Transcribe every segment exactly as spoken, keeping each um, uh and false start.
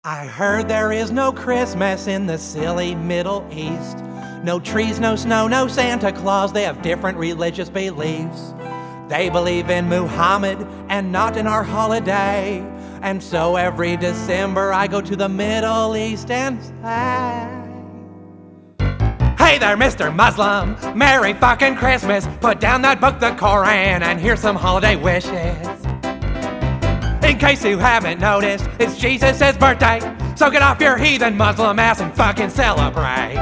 I heard there is no Christmas in the silly Middle East. No trees, no snow, no Santa Claus. They have different religious beliefs. They believe in Muhammad and not in our holiday. And so every December I go to the Middle East and say, hey there, Mister Muslim, Merry fucking Christmas. Put down that book, the Koran, and here's some holiday wishes. In case you haven't noticed, it's Jesus' birthday, so get off your heathen Muslim ass and fucking celebrate.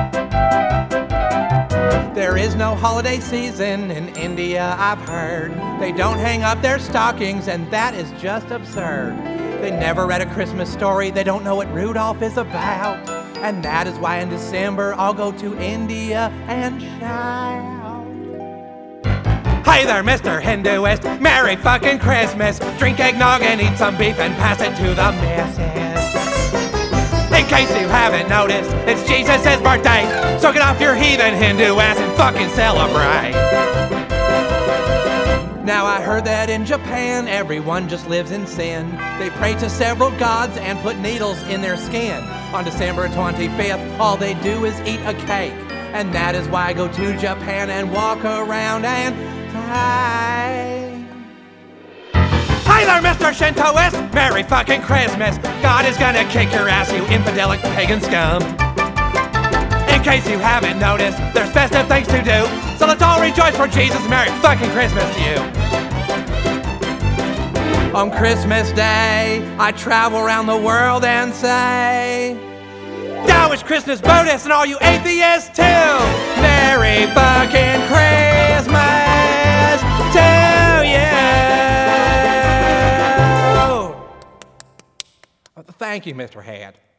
There is no holiday season in India, I've heard. They don't hang up their stockings, and that is just absurd. They never read a Christmas story, they don't know what Rudolph is about. And that is why in December I'll go to India and shout. Hey there, Mister Hinduist, Merry fucking Christmas. Drink eggnog and eat some beef and pass it to the missus. In case you haven't noticed, it's Jesus' birthday, so get off your heathen Hindu ass and fucking celebrate. Now I heard that in Japan, everyone just lives in sin. They pray to several gods and put needles in their skin. On December twenty-fifth, all they do is eat a cake. And that is why I go to Japan and walk around and die. Hi there, Mister Shintoist, Merry fucking Christmas. God is gonna kick your ass, you infidelic pagan scum. In case you haven't noticed, there's festive things to do, so let's all rejoice for Jesus. Merry fucking Christmas to you. On Christmas Day, I travel around the world and say, now it's Christmas bonus and all you atheists too. Merry fucking Christmas to you. Thank you, Mister Head.